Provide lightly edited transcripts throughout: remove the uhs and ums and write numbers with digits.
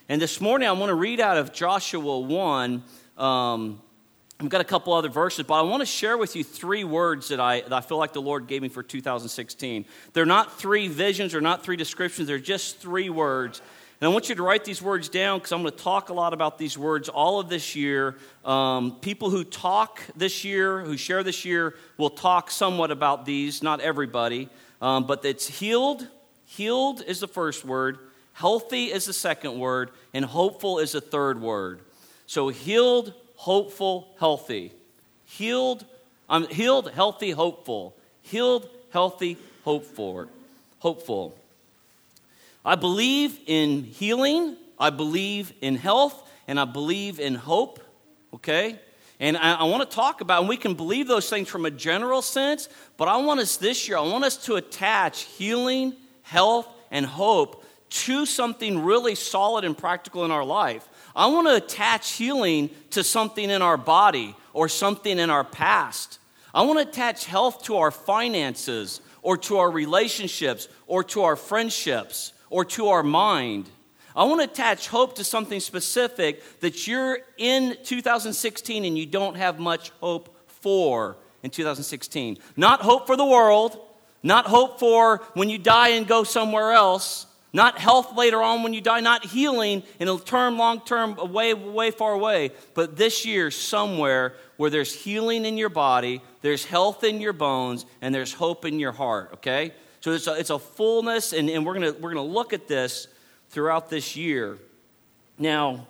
And this morning I want to read out of Joshua 1. I've got a couple other verses, but I want to share with you 3 words that I feel like the Lord gave me for 2016. They're not 3 visions or not 3 descriptions. They're just 3 words. And I want you to write these words down because I'm going to talk a lot about these words all of this year. People who talk this year, who share this year, will talk somewhat about these, not everybody. But it's healed. Healed is the first word. Healthy is the second word. And hopeful is the third word. So healed, hopeful, healthy. Healed, healthy, hopeful. Healed, healthy, hopeful. I believe in healing, I believe in health, and I believe in hope, okay? And I want to talk about, and we can believe those things from a general sense, but I want us this year, I want us to attach healing, health, and hope to something really solid and practical in our life. I want to attach healing to something in our body or something in our past. I want to attach health to our finances or to our relationships or to our friendships or to our mind. I want to attach hope to something specific that you're in 2016 and you don't have much hope for in 2016. Not hope for the world, not hope for when you die and go somewhere else, not health later on when you die, not healing in a term, long term, way far away, but this year somewhere where there's healing in your body, there's health in your bones, and there's hope in your heart, okay? So it's a fullness, and we're gonna look at this throughout this year. Now,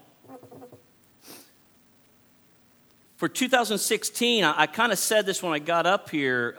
for 2016, I kind of said this when I got up here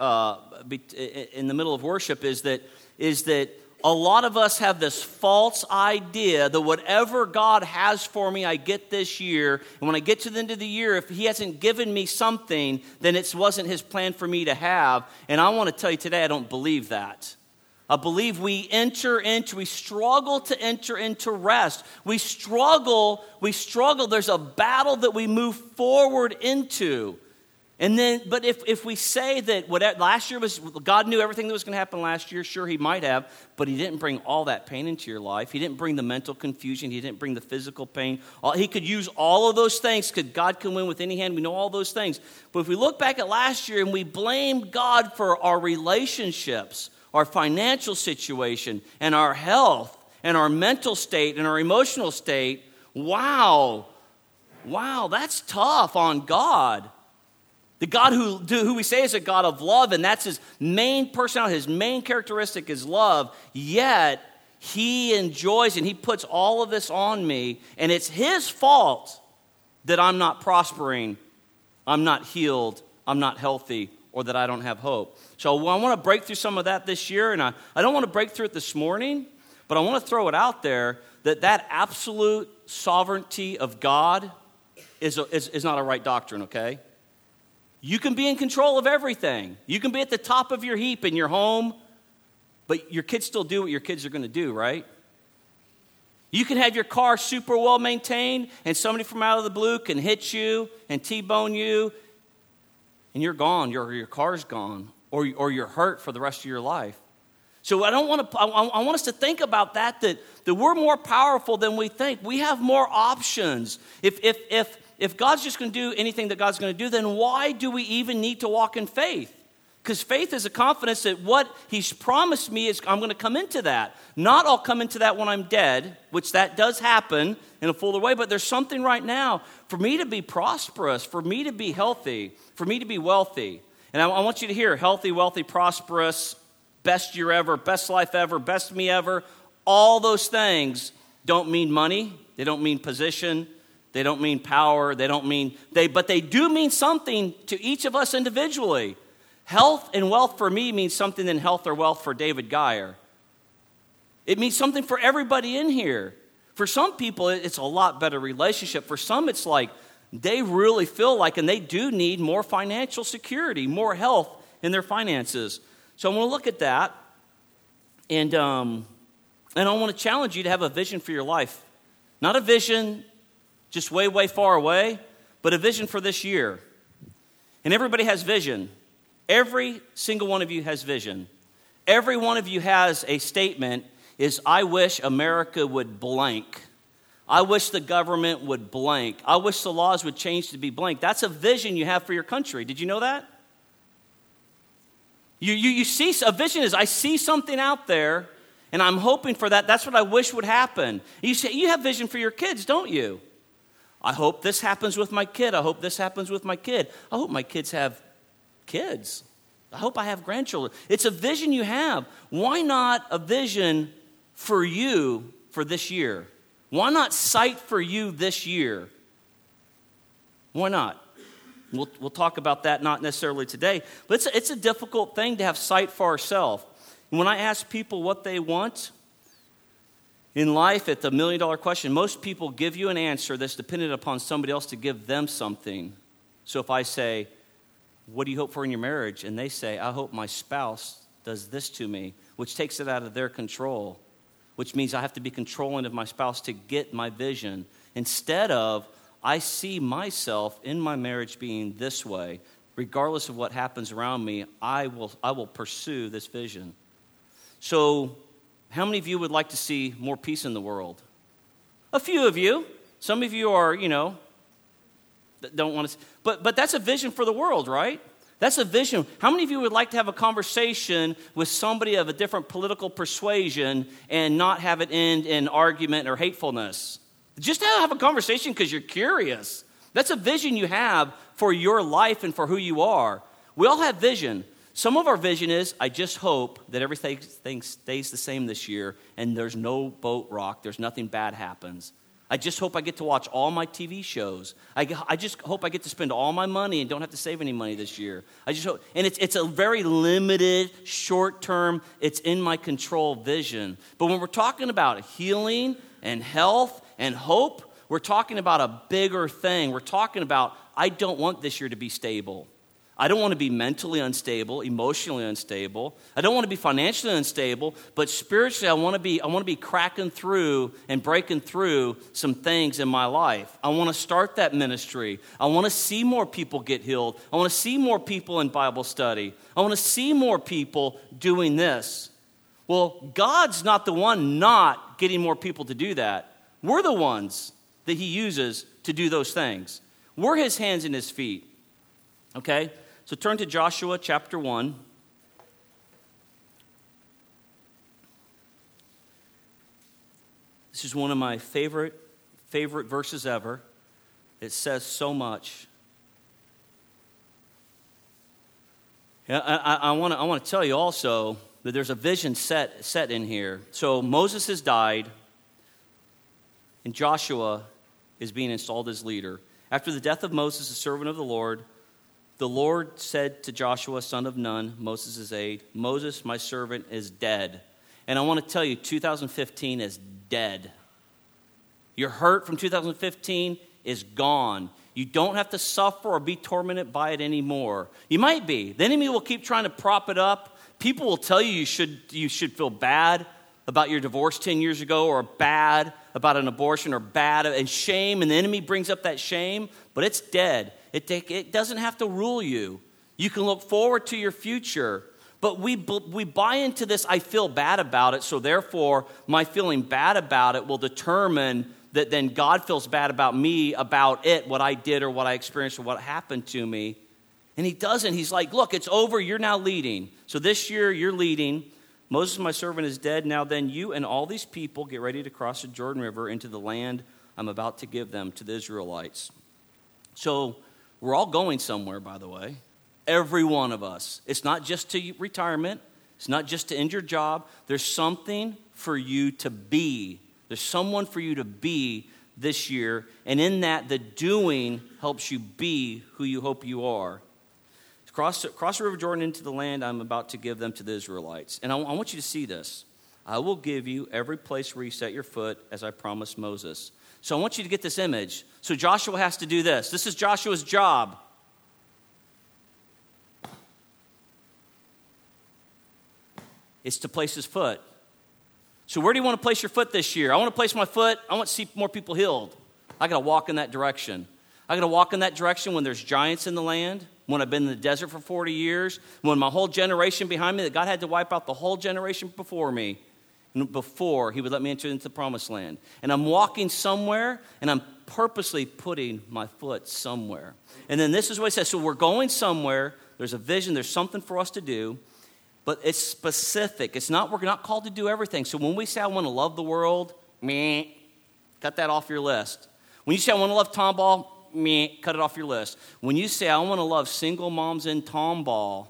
in the middle of worship, is that a lot of us have this false idea that whatever God has for me, I get this year. And when I get to the end of the year, if He hasn't given me something, then it wasn't His plan for me to have. And I want to tell you today, I don't believe that. I believe we struggle to enter into rest. We struggle. There's a battle that we move forward into. And then, but if we say that last year God knew everything that was going to happen last year, sure, He might have, but He didn't bring all that pain into your life. He didn't bring the mental confusion. He didn't bring the physical pain. He could use all of those things because God can win with any hand. We know all those things. But if we look back at last year and we blame God for our relationships, our financial situation, and our health, and our mental state, and our emotional state, wow, that's tough on God. The God who we say is a God of love, and that's His main personality, His main characteristic is love, yet He enjoys and He puts all of this on me, and it's His fault that I'm not prospering, I'm not healed, I'm not healthy, or that I don't have hope. So I want to break through some of that this year, and I don't want to break through it this morning, but I want to throw it out there that absolute sovereignty of God is not a right doctrine, okay? You can be in control of everything. You can be at the top of your heap in your home, but your kids still do what your kids are going to do, right? You can have your car super well maintained, and somebody from out of the blue can hit you and T-bone you, and you're gone. Your car's gone, or you're hurt for the rest of your life. So I want us to think about that we're more powerful than we think. We have more options. If God's just going to do anything that God's going to do, then why do we even need to walk in faith? Because faith is a confidence that what He's promised me is I'm going to come into that. Not I'll come into that when I'm dead, which that does happen in a fuller way, but there's something right now for me to be prosperous, for me to be healthy, for me to be wealthy. And I want you to hear healthy, wealthy, prosperous, best year ever, best life ever, best me ever. All those things don't mean money. They don't mean position. They don't mean power. But they do mean something to each of us individually. Health and wealth for me means something than health or wealth for David Geyer. It means something for everybody in here. For some people, it's a lot better relationship. For some, it's like they really feel like, and they do need more financial security, more health in their finances. So I want to look at that, and I want to challenge you to have a vision for your life. Not a vision just way far away, but a vision for this year. And everybody has vision. Every single one of you has vision. Every one of you has a statement is, I wish America would blank. I wish the government would blank. I wish the laws would change to be blank. That's a vision you have for your country. Did you know that? You see, a vision is I see something out there, and I'm hoping for that. That's what I wish would happen. You say you have vision for your kids, don't you? I hope this happens with my kid. I hope this happens with my kid. I hope my kids have kids. I hope I have grandchildren. It's a vision you have. Why not a vision for you for this year? Why not sight for you this year? Why not? We'll talk about that, not necessarily today, but it's a difficult thing to have sight for ourselves. When I ask people what they want in life, at the $1 million question, most people give you an answer that's dependent upon somebody else to give them something. So if I say, what do you hope for in your marriage? And they say, I hope my spouse does this to me, which takes it out of their control, which means I have to be controlling of my spouse to get my vision. Instead of, I see myself in my marriage being this way. Regardless of what happens around me, I will pursue this vision. So, how many of you would like to see more peace in the world? A few of you. Some of you are, don't want to. But that's a vision for the world, right? That's a vision. How many of you would like to have a conversation with somebody of a different political persuasion and not have it end in argument or hatefulness? Just have a conversation because you're curious. That's a vision you have for your life and for who you are. We all have vision. Some of our vision is, I just hope that everything stays the same this year and there's no boat rock, there's nothing bad happens. I just hope I get to watch all my TV shows. I just hope I get to spend all my money and don't have to save any money this year. I just hope, and it's a very limited, short-term, it's in my control vision. But when we're talking about healing and health and hope, we're talking about a bigger thing. We're talking about, I don't want this year to be stable. I don't want to be mentally unstable, emotionally unstable. I don't want to be financially unstable, but spiritually I want to be cracking through and breaking through some things in my life. I want to start that ministry. I want to see more people get healed. I want to see more people in Bible study. I want to see more people doing this. Well, God's not the one not getting more people to do that. We're the ones that he uses to do those things. We're his hands and his feet. Okay? So turn to Joshua chapter 1. This is one of my favorite verses ever. It says so much. Yeah, I want to tell you also that there's a vision set in here. So Moses has died, and Joshua is being installed as leader. After the death of Moses, the servant of the Lord said to Joshua, son of Nun, Moses' aide, Moses, my servant, is dead. And I want to tell you, 2015 is dead. Your hurt from 2015 is gone. You don't have to suffer or be tormented by it anymore. You might be. The enemy will keep trying to prop it up. People will tell you you should feel bad about your divorce 10 years ago, or bad about an abortion, or bad and shame, and the enemy brings up that shame, but it's dead. It doesn't have to rule you. You can look forward to your future. But we buy into this, I feel bad about it, so therefore my feeling bad about it will determine that then God feels bad about me, about it, what I did or what I experienced or what happened to me. And he doesn't. He's like, look, it's over. You're now leading. So this year you're leading. Moses, my servant, is dead. Now then you and all these people get ready to cross the Jordan River into the land I'm about to give them to the Israelites. So we're all going somewhere, by the way. Every one of us. It's not just to retirement. It's not just to end your job. There's something for you to be. There's someone for you to be this year. And in that, the doing helps you be who you hope you are. Cross the River Jordan into the land I'm about to give them to the Israelites. And I want you to see this. I will give you every place where you set your foot, as I promised Moses. So I want you to get this image. So Joshua has to do this. This is Joshua's job. It's to place his foot. So where do you want to place your foot this year? I want to place my foot. I want to see more people healed. I got to walk in that direction. I got to walk in that direction when there's giants in the land, when I've been in the desert for 40 years, when my whole generation behind me, that God had to wipe out the whole generation before me. before he would let me enter into the promised land. And I'm walking somewhere, and I'm purposely putting my foot somewhere. And then this is what he says. So we're going somewhere. There's a vision. There's something for us to do. But it's specific. We're not called to do everything. So when we say I want to love the world, cut that off your list. When you say I want to love Tomball, cut it off your list. When you say I want to love single moms in Tomball,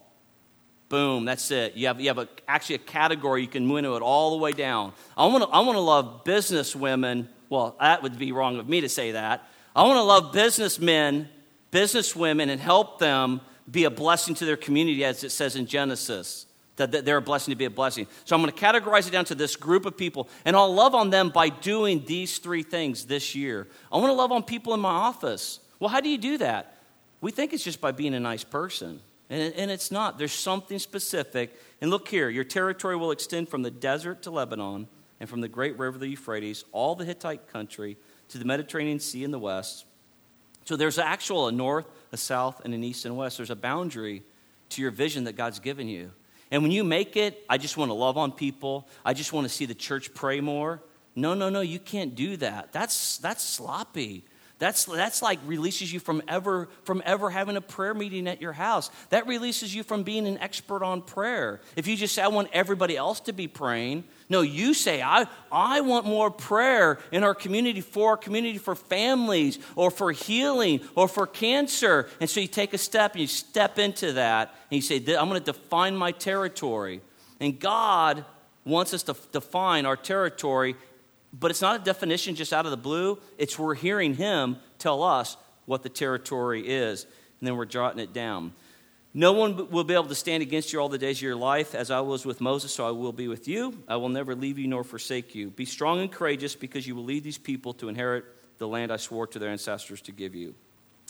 boom, that's it. You have actually a category you can move into it all the way down. I want to love business women. Well, that would be wrong of me to say that. I want to love businessmen, business women, and help them be a blessing to their community, as it says in Genesis, that they're a blessing to be a blessing. So I'm going to categorize it down to this group of people, and I'll love on them by doing these 3 things this year. I want to love on people in my office. Well, how do you do that? We think it's just by being a nice person, and it's not. There's something specific. And look here, your territory will extend from the desert to Lebanon and from the great river, the Euphrates, all the Hittite country, to the Mediterranean Sea in the west. So there's a north, a south, and an east and west. There's a boundary to your vision that God's given you. And when you make it, I just want to love on people. I just want to see the church pray more. No, you can't do that. That's sloppy. That's like releases you from ever having a prayer meeting at your house. That releases you from being an expert on prayer. If you just say, I want everybody else to be praying. No, you say, I want more prayer in our community, for families, or for healing, or for cancer. And so you take a step, and you step into that, and you say, I'm going to define my territory. And God wants us to define our territory, but it's not a definition just out of the blue. It's we're hearing him tell us what the territory is, and then we're jotting it down. No one will be able to stand against you all the days of your life. As I was with Moses, so I will be with you. I will never leave you nor forsake you. Be strong and courageous, because you will lead these people to inherit the land I swore to their ancestors to give you.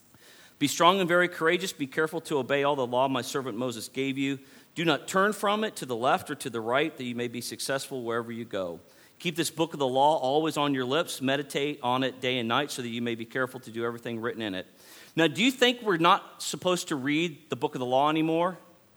Be strong and very courageous. Be careful to obey all the law my servant Moses gave you. Do not turn from it to the left or to the right, that you may be successful wherever you go. Keep this book of the law always on your lips. Meditate on it day and night, so that you may be careful to do everything written in it. Now, do you think we're not supposed to read the book of the law anymore?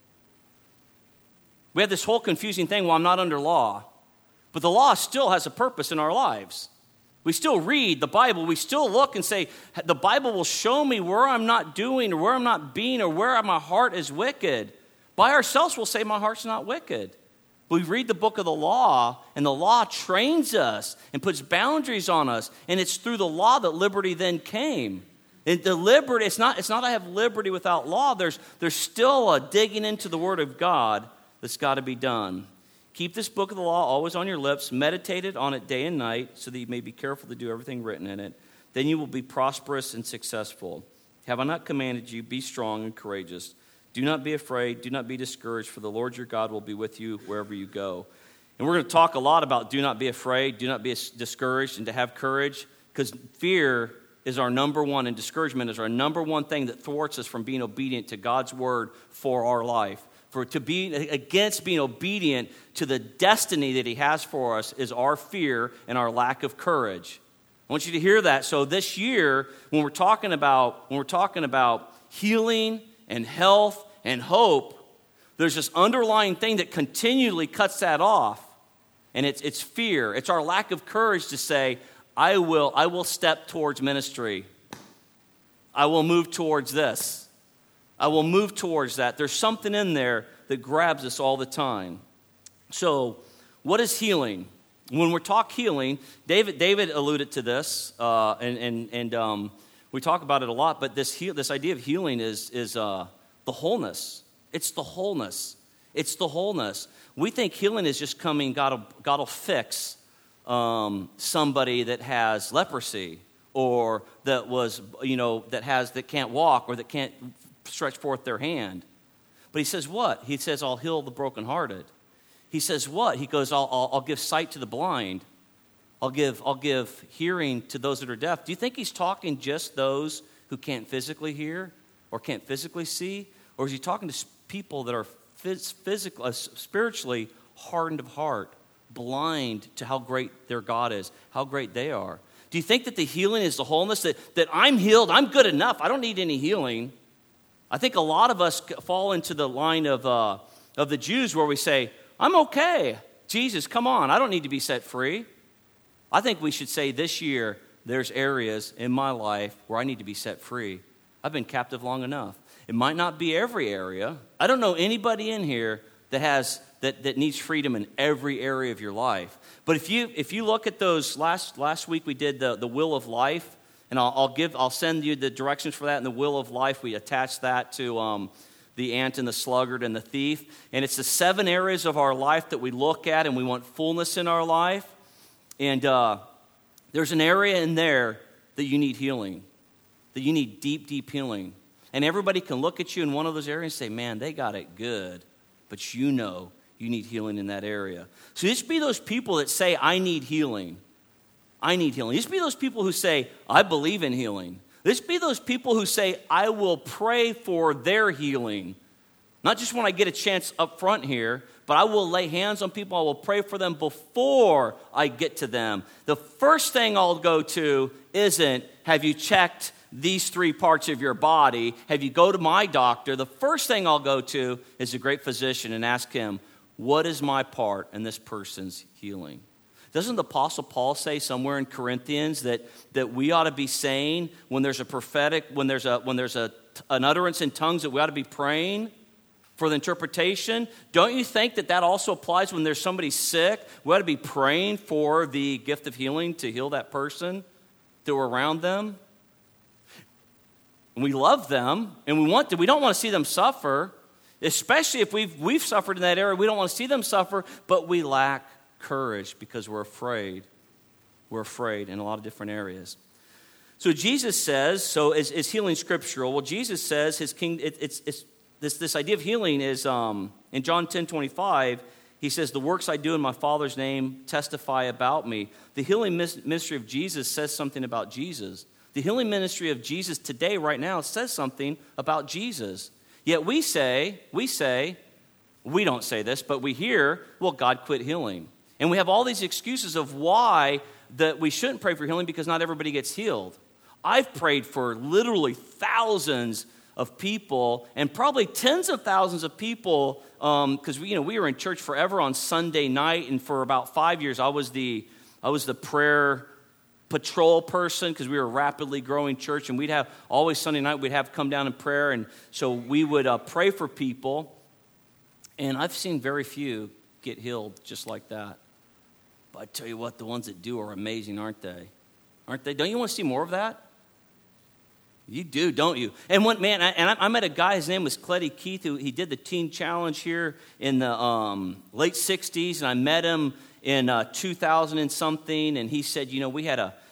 We have this whole confusing thing, well, I'm not under law. But the law still has a purpose in our lives. We still read the Bible. We still look and say, the Bible will show me where I'm not doing, or where I'm not being, or where my heart is wicked. By ourselves, we'll say my heart's not wicked. We read the book of the law, and the law trains us and puts boundaries on us. And it's through the law that liberty then came. And the liberty, it's not I have liberty without law. There's still a digging into the Word of God that's got to be done. Keep this book of the law always on your lips. Meditate on it day and night, so that you may be careful to do everything written in it. Then you will be prosperous and successful. Have I not commanded you? Be strong and courageous. Do not be afraid. Do not be discouraged, for the Lord your God will be with you wherever you go. And we're going to talk a lot about do not be afraid, do not be discouraged, and to have courage, because fear is our number one, and discouragement is our number one thing that thwarts us from being obedient to God's word for our life. To be against being obedient to the destiny that he has for us is our fear and our lack of courage. I want you to hear that. So this year, when we're talking about healing and health and hope, there's this underlying thing that continually cuts that off, and it's fear. It's our lack of courage to say, I will step towards ministry. I will move towards this. I will move towards that. There's something in there that grabs us all the time. So, what is healing? When we talk healing, David alluded to this, and we talk about it a lot. But this idea of healing is the wholeness. It's the wholeness. It's the wholeness. We think healing is just coming. God will fix somebody that has leprosy, or that can't walk, or that can't stretch forth their hand. But he says what? He says, I'll heal the brokenhearted. He says what? He goes, I'll give sight to the blind. I'll give hearing to those that are deaf. Do you think he's talking just those who can't physically hear or can't physically see? Or is he talking to people that are spiritually hardened of heart, blind to how great their God is, how great they are? Do you think that the healing is the wholeness, that I'm healed, I'm good enough, I don't need any healing? I think a lot of us fall into the line of the Jews where we say, I'm okay. Jesus, come on, I don't need to be set free. I think we should say this year, there's areas in my life where I need to be set free. I've been captive long enough. It might not be every area. I don't know anybody in here that needs freedom in every area of your life. But if you look at those last week we did the will of life, and I'll send you the directions for that in the will of life. We attached that to the ant and the sluggard and the thief. And it's the 7 areas of our life that we look at and we want fullness in our life. And there's an area in there that you need healing, that you need deep, deep healing. And everybody can look at you in one of those areas and say, man, they got it good. But you know you need healing in that area. So just be those people that say, I need healing. I need healing. Just be those people who say, I believe in healing. Just be those people who say, I will pray for their healing. Not just when I get a chance up front here, but I will lay hands on people. I will pray for them before I get to them. The first thing I'll go to isn't, have you checked these 3 parts of your body? Have you go to my doctor? The first thing I'll go to is a great physician and ask him, what is my part in this person's healing? Doesn't the Apostle Paul say somewhere in Corinthians that we ought to be saying when there's a prophetic, when there's an utterance in tongues, that we ought to be praying for the interpretation? Don't you think that also applies when there's somebody sick? We ought to be praying for the gift of healing to heal that person that we're around them. And we love them, and we don't want to see them suffer, especially if we've suffered in that area. We don't want to see them suffer, but we lack courage because we're afraid. We're afraid in a lot of different areas. So Jesus says, is healing scriptural? Well, Jesus says his king. This idea of healing is in John 10:25. He says, "The works I do in my Father's name testify about me." The healing ministry of Jesus says something about Jesus. The healing ministry of Jesus today, right now, says something about Jesus. Yet we don't say this, but we hear, well, God quit healing. And we have all these excuses of why that we shouldn't pray for healing because not everybody gets healed. I've prayed for literally thousands of people and probably tens of thousands of people because we were in church forever on Sunday night, and for about 5 years I was the prayer patrol person because we were a rapidly growing church, and we'd have always Sunday night we'd have come down in prayer, and so we would pray for people, and I've seen very few get healed just like that. But I tell you what, the ones that do are amazing, aren't they? Aren't they? Don't you want to see more of that? You do, don't you? And I met a guy, his name was Cleddy Keith, who he did the Teen Challenge here in the late 60s, and I met him in 2000 and something, and he said, we had a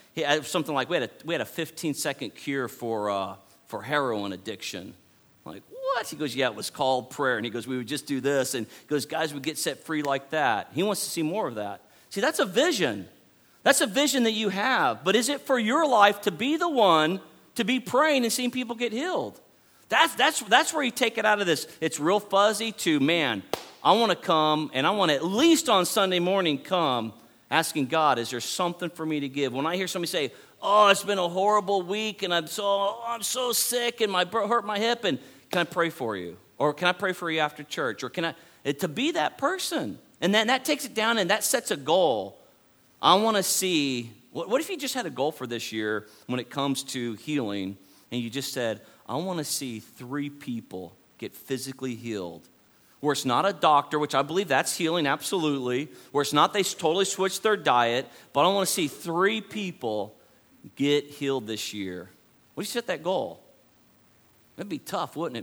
15-second cure for heroin addiction. I'm like, what? He goes, yeah, it was called prayer. And he goes, we would just do this. And he goes, guys would get set free like that. He wants to see more of that. See, that's a vision. That's a vision that you have. But is it for your life to be the one to be praying and seeing people get healed? That's where you take it out of this. It's real fuzzy to, man, I want to come, and I want to at least on Sunday morning come asking God, is there something for me to give? When I hear somebody say, oh, it's been a horrible week, and I'm so sick, and hurt my hip, and can I pray for you? Or can I pray for you after church? Or to be that person? And then that takes it down, and that sets a goal. I want to see, what if you just had a goal for this year when it comes to healing, and you just said, I want to see 3 people get physically healed. Where it's not a doctor, which I believe that's healing, absolutely. Where it's not they totally switched their diet, but I want to see 3 people get healed this year. What if you set that goal? That'd be tough, wouldn't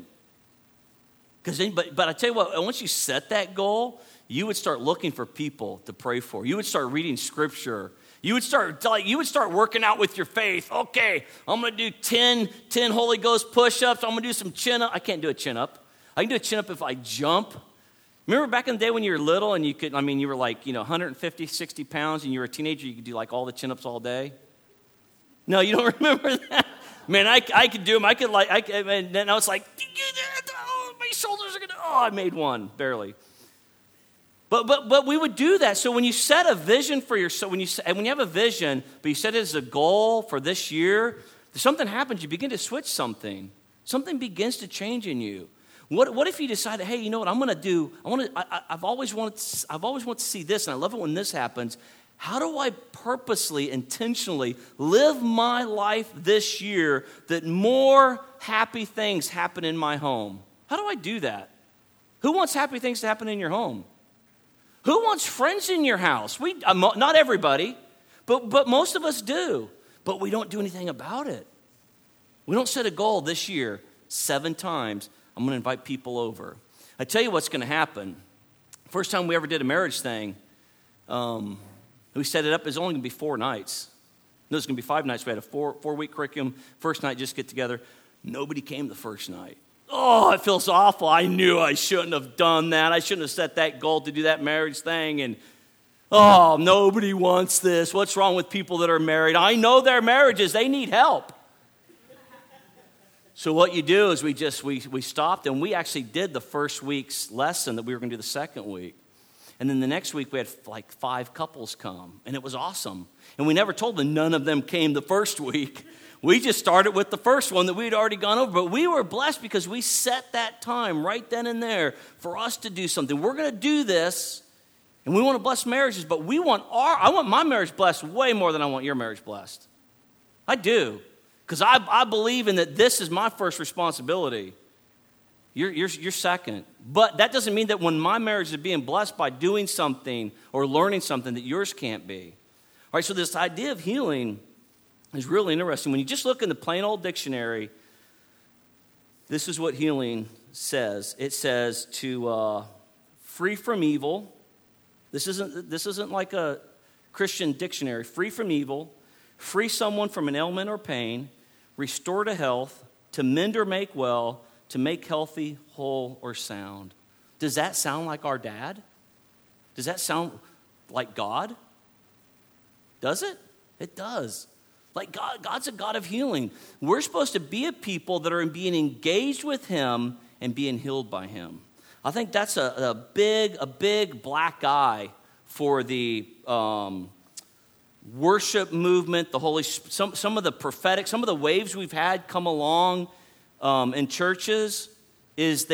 it? But I tell you what, once you set that goal, you would start looking for people to pray for. You would start reading scripture. You would start working out with your faith. Okay, I'm going to do 10 Holy Ghost push-ups. I'm going to do some chin-up. I can't do a chin-up. I can do a chin-up if I jump. Remember back in the day when you were little and you were like, 150, 60 pounds and you were a teenager, you could do like all the chin-ups all day? No, you don't remember that? Man, I could do them. And then I was like, oh, my shoulders are going to, I made one, barely. But we would do that. So when you set a vision for yourself, when you have a vision, but you set it as a goal for this year, something happens. You begin to switch something. Something begins to change in you. What if you decided, hey, you know what I'm going to do? I've always wanted to see this, and I love it when this happens. How do I purposely, intentionally live my life this year that more happy things happen in my home? How do I do that? Who wants happy things to happen in your home? Who wants friends in your house? Not everybody, but most of us do. But we don't do anything about it. We don't set a goal this year, 7 times, I'm going to invite people over. I tell you what's going to happen. First time we ever did a marriage thing, we set it up, it's only going to be 4 nights. No, it's going to be 5 nights. We had a 4-week curriculum. First night, just get together. Nobody came the first night. Oh, it feels awful. I knew I shouldn't have done that. I shouldn't have set that goal to do that marriage thing. And, oh, nobody wants this. What's wrong with people that are married? I know their marriages. They need help. So what you do is we stopped, and we actually did the first week's lesson that we were going to do the second week. And then the next week, we had like 5 couples come, and it was awesome. And we never told them none of them came the first week. We just started with the first one that we'd already gone over. But we were blessed because we set that time right then and there for us to do something. We're going to do this, and we want to bless marriages, but I want my marriage blessed way more than I want your marriage blessed. I do, because I believe in that this is my first responsibility. You're second. But that doesn't mean that when my marriage is being blessed by doing something or learning something that yours can't be. All right, so this idea of healing is really interesting. When you just look in the plain old dictionary, this is what healing says. It says to free from evil. This isn't like a Christian dictionary. Free from evil, free someone from an ailment or pain, restore to health, to mend or make well, to make healthy, whole, or sound. Does that sound like our dad? Does that sound like God? Does it? It does. Like God's a God of healing. We're supposed to be a people that are being engaged with Him and being healed by Him. I think that's a big black eye for the worship movement, the Holy Spirit, some of the prophetic, some of the waves we've had come along in churches is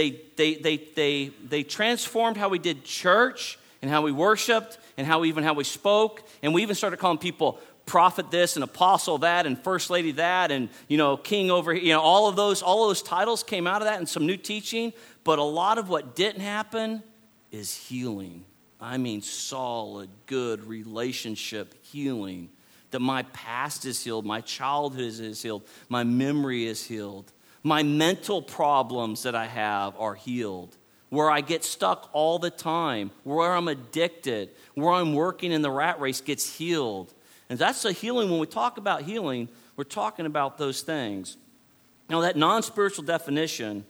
they transformed how we did church and how we worshiped and how we spoke, and we even started calling people prophet this and apostle that and first lady that and king over here. All of those titles came out of that and some new teaching, but a lot of what didn't happen is healing. I mean solid, good relationship healing. That my past is healed, my childhood is healed, my memory is healed. My mental problems that I have are healed. Where I get stuck all the time, where I'm addicted, where I'm working in the rat race gets healed. And that's a healing. When we talk about healing, we're talking about those things. Now, that non-spiritual definition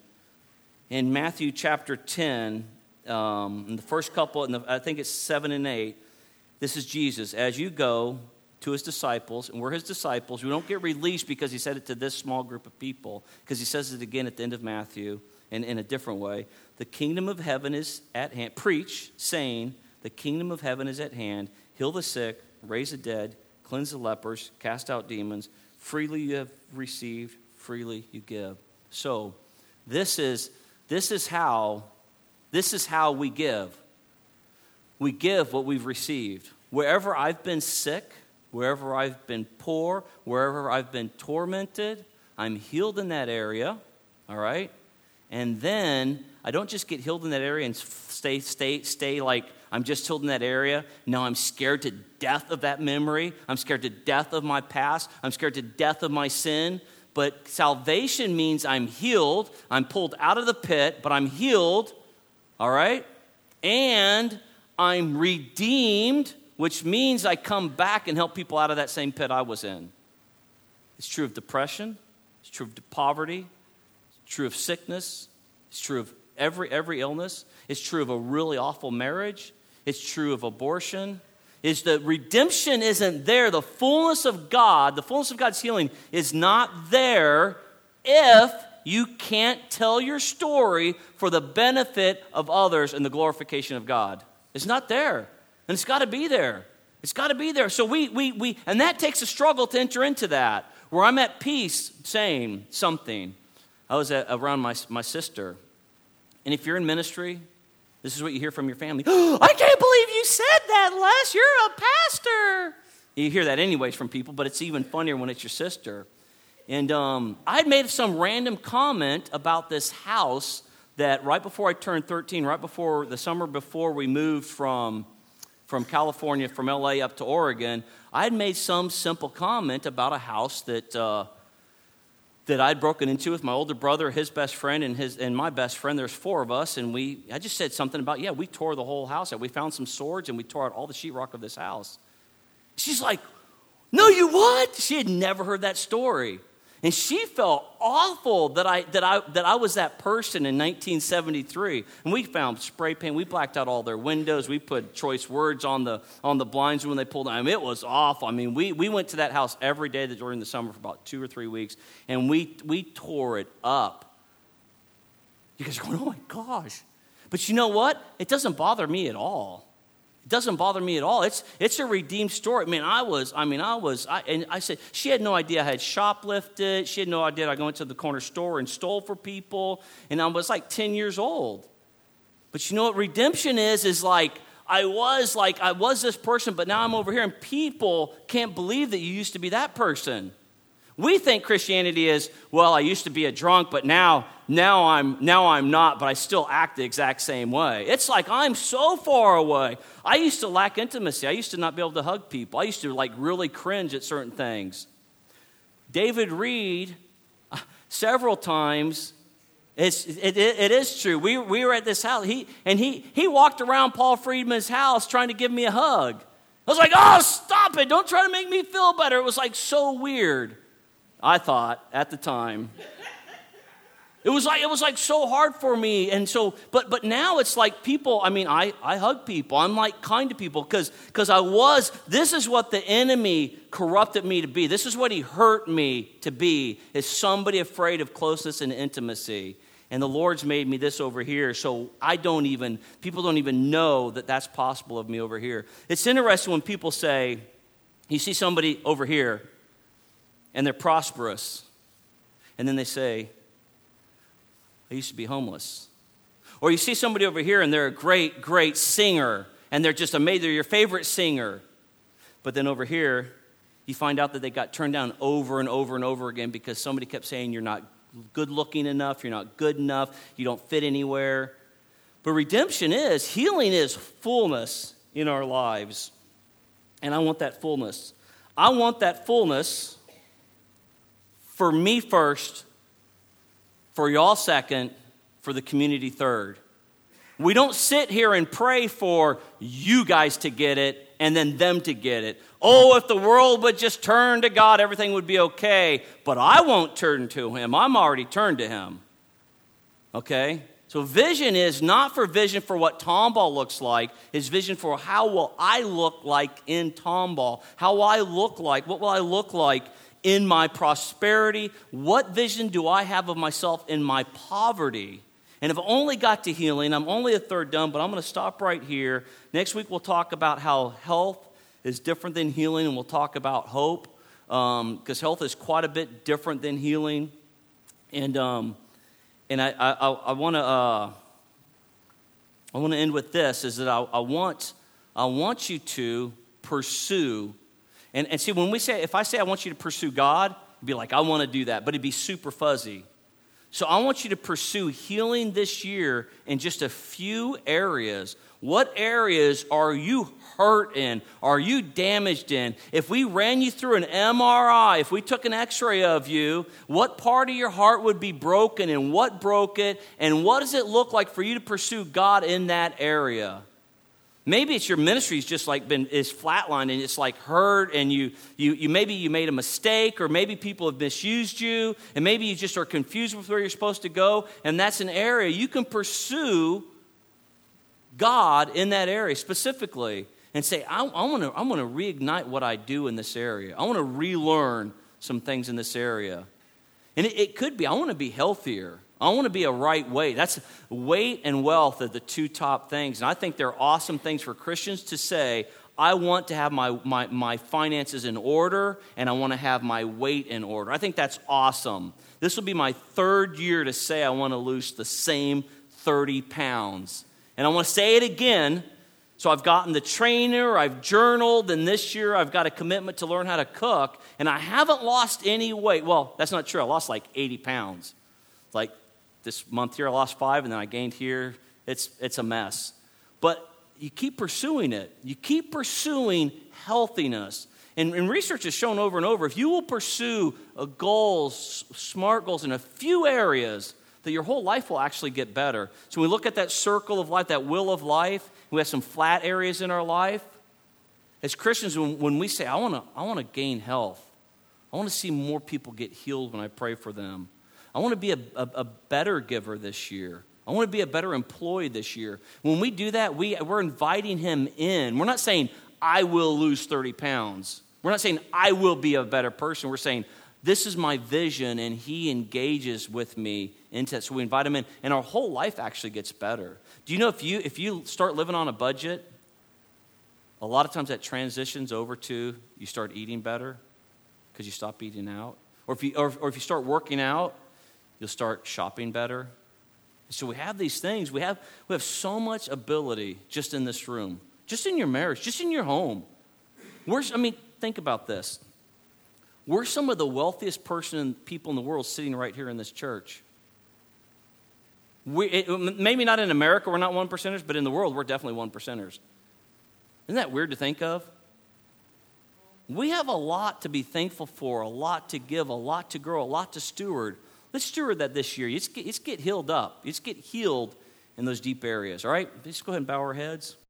in Matthew chapter 10, in the first couple, I think it's 7 and 8, this is Jesus. As you go to His disciples, and we're His disciples, we don't get released because He said it to this small group of people, because He says it again at the end of Matthew in a different way. The kingdom of heaven is at hand. Preach, saying, the kingdom of heaven is at hand. Heal the sick, raise the dead, cleanse the lepers, cast out demons. Freely you have received, freely you give. So this is how we give. We give what we've received. Wherever I've been sick, wherever I've been poor, wherever I've been tormented, I'm healed in that area, all right? And then I don't just get healed in that area and stay like I'm just healed in that area. No, I'm scared to death of that memory. I'm scared to death of my past. I'm scared to death of my sin. But salvation means I'm healed. I'm pulled out of the pit, but I'm healed, all right? And I'm redeemed, which means I come back and help people out of that same pit I was in. It's true of depression. It's true of poverty. It's true of sickness. It's true of every illness. It's true of a really awful marriage. It's true of abortion. Is that redemption isn't there. The fullness of God's healing is not there if you can't tell your story for the benefit of others and the glorification of God. It's not there. And it's got to be there. It's got to be there. So we and that takes a struggle to enter into that, where I'm at peace saying something. I was around my sister, And if you're in ministry, this is what you hear from your family. Oh, I can't believe you said that, Les. You're a pastor. You hear that anyways from people, but it's even funnier when it's your sister. And I had made some random comment about this house that right before I turned 13, right before the summer before we moved from California, from LA up to Oregon, I had made some simple comment about a house that I'd broken into with my older brother, his best friend, and my best friend. There's 4 of us, and I just said something about, we tore the whole house out. We found some swords, and we tore out all the sheetrock of this house. She's like, no, you what? She had never heard that story. And she felt awful that I was that person in 1973. And we found spray paint. We blacked out all their windows. We put choice words on the blinds when they pulled down. I mean, it was awful. I mean, we went to that house every day during the summer for about 2 or 3 weeks, and we tore it up. You guys are going, oh my gosh. But you know what? It doesn't bother me at all. It doesn't bother me at all. It's a redeemed story. I said, she had no idea I had shoplifted. She had no idea I went to the corner store and stole for people. And I was like 10 years old. But you know what redemption is like, I was this person, but now I'm over here, and people can't believe that you used to be that person. We think Christianity is, well, I used to be a drunk, but now I'm not, but I still act the exact same way. It's like I'm so far away. I used to lack intimacy. I used to not be able to hug people. I used to really cringe at certain things. David Reed, several times, it is true. We were at this house. He walked around Paul Friedman's house trying to give me a hug. I was like, oh, stop it. Don't try to make me feel better. It was like so weird. I thought at the time. It was like so hard for me. And so, but now it's like people, I hug people. I'm like kind to people because this is what the enemy corrupted me to be. This is what he hurt me to be, is somebody afraid of closeness and intimacy. And the Lord's made me this over here, so people don't even know that that's possible of me over here. It's interesting when people say, you see somebody over here, and they're prosperous, and then they say, I used to be homeless. Or you see somebody over here, and they're a great, great singer, and they're just amazing, they're your favorite singer. But then over here, you find out that they got turned down over and over and over again because somebody kept saying you're not good looking enough, you're not good enough, you don't fit anywhere. But healing is fullness in our lives. And I want that fullness. I want that fullness for me first, for y'all second, for the community third. We don't sit here and pray for you guys to get it and then them to get it. Oh, if the world would just turn to God, everything would be okay. But I won't turn to him. I'm already turned to him. Okay? So vision is not for vision for what Tomball looks like. It's vision for how will I look like in Tomball? How will I look like? What will I look like in my prosperity? What vision do I have of myself in my poverty? And if I only got to healing, I'm only a third done, but I'm going to stop right here. Next week we'll talk about how health is different than healing, and we'll talk about hope, because health is quite a bit different than healing. And I want to end with this: is that I want you to pursue. And see, if I say I want you to pursue God, it'd be like, I want to do that, but it'd be super fuzzy. So I want you to pursue healing this year in just a few areas. What areas are you hurt in? Are you damaged in? If we ran you through an MRI, if we took an x-ray of you, what part of your heart would be broken and what broke it? And what does it look like for you to pursue God in that area? Maybe it's your ministry's just like is flatlined and it's like hurt, and you maybe you made a mistake, or maybe people have misused you, and maybe you just are confused with where you're supposed to go, and that's an area you can pursue God in that area specifically and say, I want to reignite what I do in this area. I want to relearn some things in this area. And it could be, I want to be healthier. I want to be a right weight. That's weight and wealth are the two top things. And I think they're awesome things for Christians to say, I want to have my finances in order, and I want to have my weight in order. I think that's awesome. This will be my third year to say I want to lose the same 30 pounds. And I want to say it again. So I've gotten the trainer, I've journaled, and this year I've got a commitment to learn how to cook, and I haven't lost any weight. Well, that's not true. I lost like 80 pounds. Like this month here, I lost 5, and then I gained here. It's a mess. But you keep pursuing it. You keep pursuing healthiness. And research has shown over and over, if you will pursue goals, smart goals in a few areas, that your whole life will actually get better. So when we look at that circle of life, that wheel of life, we have some flat areas in our life. As Christians, when we say, I want to gain health, I want to see more people get healed when I pray for them. I want to be a better giver this year. I want to be a better employee this year. When we do that, we're inviting him in. We're not saying, I will lose 30 pounds. We're not saying, I will be a better person. We're saying, this is my vision, and he engages with me into it. So we invite him in, and our whole life actually gets better. Do you know if you start living on a budget, a lot of times that transitions over to you start eating better because you stop eating out. Or if you start working out, you'll start shopping better. So we have these things. We have so much ability just in this room, just in your marriage, just in your home. Think about this. We're some of the wealthiest people in the world sitting right here in this church. Maybe not in America, we're not 1%ers, but in the world, we're definitely 1%ers. Isn't that weird to think of? We have a lot to be thankful for, a lot to give, a lot to grow, a lot to steward. Let's steward that this year. Let's get healed up. Let's get healed in those deep areas, all right? Let's go ahead and bow our heads.